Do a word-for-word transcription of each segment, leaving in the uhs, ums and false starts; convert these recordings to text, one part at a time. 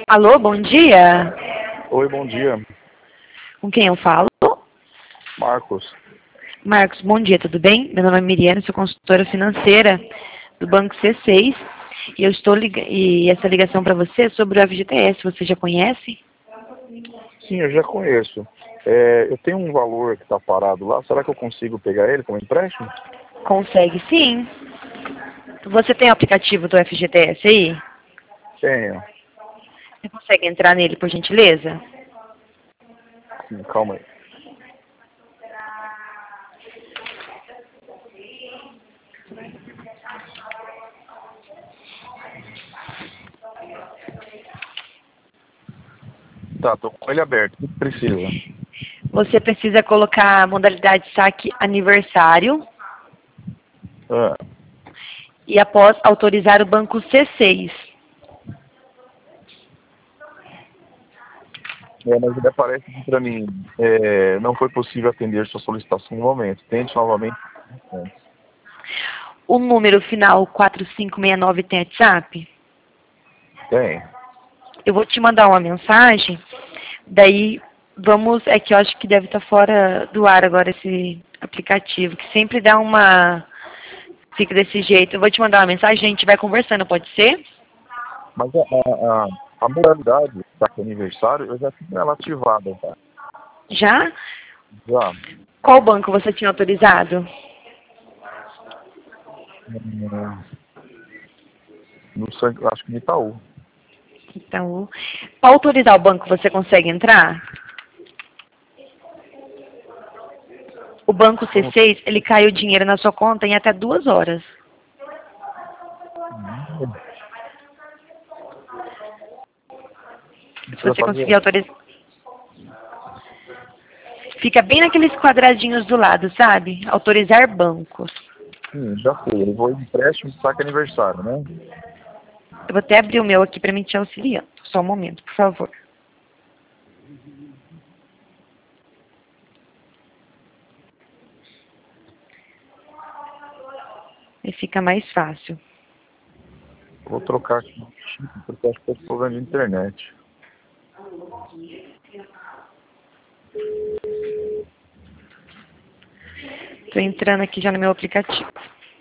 Alô, bom dia. Oi, bom dia. Com quem eu falo? Marcos. Marcos, bom dia, tudo bem? Meu nome é Miriana, sou consultora financeira do Banco C seis e eu estou lig... e essa ligação para você é sobre o F G T S, você já conhece? Sim, eu já conheço. É, eu tenho um valor que está parado lá, será que eu consigo pegar ele como empréstimo? Consegue sim. Você tem o aplicativo do F G T S aí? Tenho. Você consegue entrar nele, por gentileza? Sim, calma aí. Tá, tô com ele aberto. O que precisa? Você precisa colocar a modalidade saque aniversário Ah, e após autorizar o banco C seis. é, mas ele aparece aqui para mim. É, não foi possível atender sua solicitação no momento. Tente novamente. O número final quatro cinco seis nove tem WhatsApp? Tem. Eu vou te mandar uma mensagem, daí vamos, é que eu acho que deve estar fora do ar agora esse aplicativo, que sempre dá uma, fica desse jeito. Eu vou te mandar uma mensagem, a gente vai conversando, pode ser? Mas a, a, a, a modalidade da aniversário, eu já tinha ela ativada. Tá? Já? Já. Qual banco você tinha autorizado? Hum, No, San- acho que no Itaú. Então, para autorizar o banco, você consegue entrar? O banco C Como- seis, ele cai o dinheiro na sua conta em até duas horas. Se Precisa você conseguir fazer. autorizar. Fica bem naqueles quadradinhos do lado, sabe? Autorizar bancos. Sim, já foi. Eu vou empréstimo de saque aniversário, né? Eu vou até abrir o meu aqui para mim te auxiliando. Só um momento, por favor. Aí fica mais fácil. Eu vou trocar aqui o chip, porque acho que é problema de internet. Estou entrando aqui já no meu aplicativo.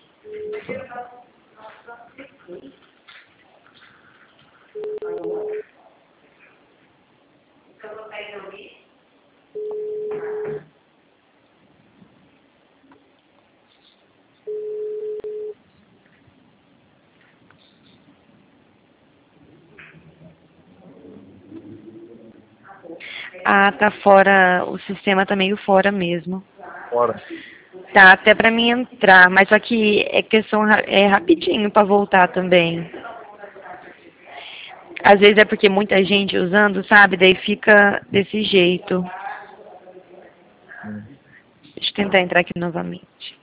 Ah, tá fora, o sistema tá meio fora mesmo. Fora. Tá até para mim entrar, mas só que é questão ra- é rapidinho para voltar também. Às vezes é porque muita gente usando, sabe? Daí fica desse jeito. Hum. Deixa eu tentar entrar aqui novamente.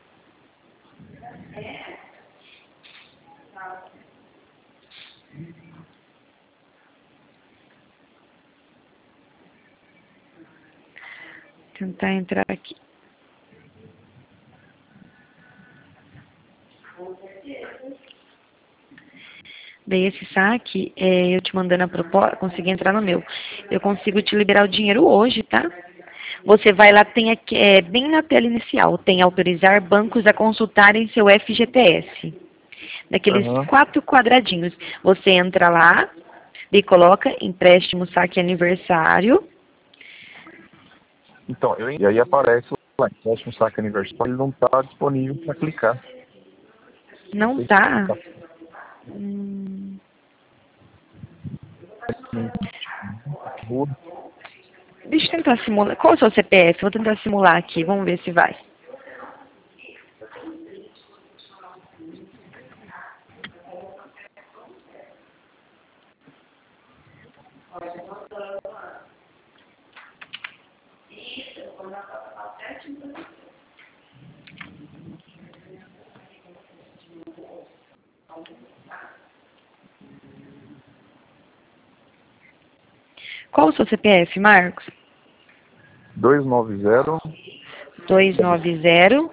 Tentar entrar aqui. Daí esse saque, é, eu te mandando a proposta, consegui entrar no meu. Eu consigo te liberar o dinheiro hoje, tá? Você vai lá, tem aqui, é, bem na tela inicial, tem autorizar bancos a consultarem seu F G T S. Daqueles Aham. quatro quadradinhos. Você entra lá e coloca empréstimo saque aniversário. Então, eu, e aí aparece lá, empréstimo saque aniversário, ele não está disponível para clicar. Não Tem tá. que Hum, clicar. deixa eu tentar simular. Qual é o seu C P F? Vou tentar simular aqui, vamos ver se vai. Qual o seu C P F, Marcos? dois nove zero, dois nove zero,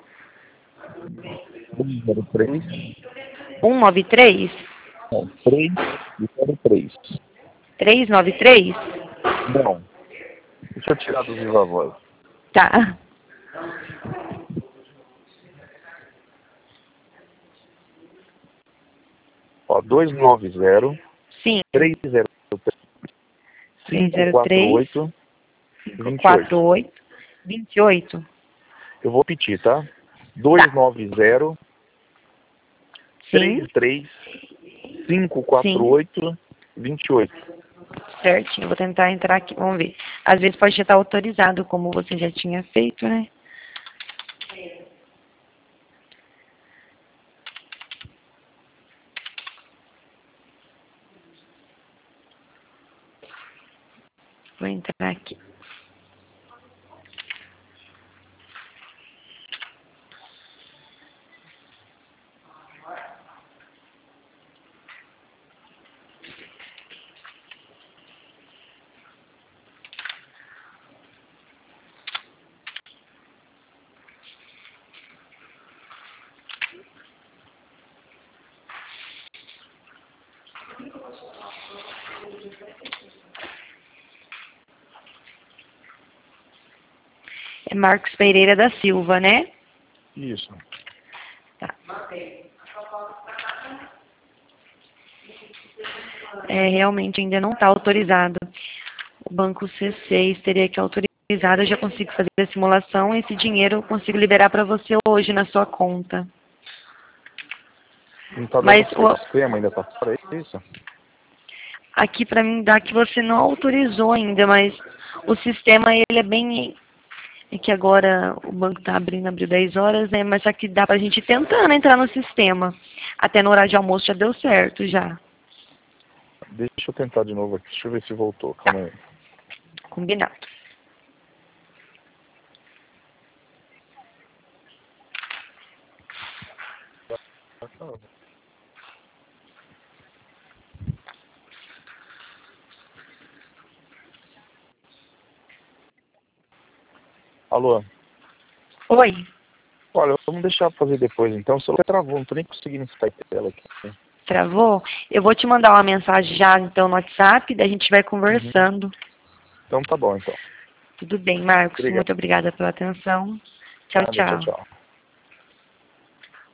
três zero três, um nove três. não, três zero três. três nove três? Não. Deixa eu tirar do viva voz. Tá. Ó, dois nove zero, Sim. três zero três, cinco quatro oito, cinco quatro oito, vinte e oito. Eu vou repetir, tá? dois nove zero, Sim. três três, cinco quatro oito, vinte e oito. Certinho, vou tentar entrar aqui, vamos ver. Às vezes pode estar autorizado, como você já tinha feito, né? Vou entrar aqui. É Marcos Pereira da Silva, né? Isso. Tá. É, realmente ainda não está autorizado. O banco C seis teria que autorizar. Eu já consigo fazer a simulação. Esse dinheiro eu consigo liberar para você hoje na sua conta. Não tá dando Mas certo. o, O sistema ainda tá fora, é isso? aqui para mim dá que você não autorizou ainda, mas o sistema ele é bem... É que agora o banco está abrindo, abriu dez horas, né? Mas aqui dá para a gente ir tentando entrar no sistema. Até no horário de almoço já deu certo, já. Deixa eu tentar de novo aqui. Deixa eu ver se voltou. Tá. Calma aí. Combinado. Alô? Oi. Olha, vamos deixar fazer depois então. O celular travou, não tô nem conseguindo ficar em tela aqui. Travou? Eu vou te mandar uma mensagem já, então, no WhatsApp, daí a gente vai Uhum. conversando. Então tá bom, então. Tudo bem, Marcos. Obrigado. Muito obrigada pela atenção. Tchau, Nada, tchau, tchau. tchau.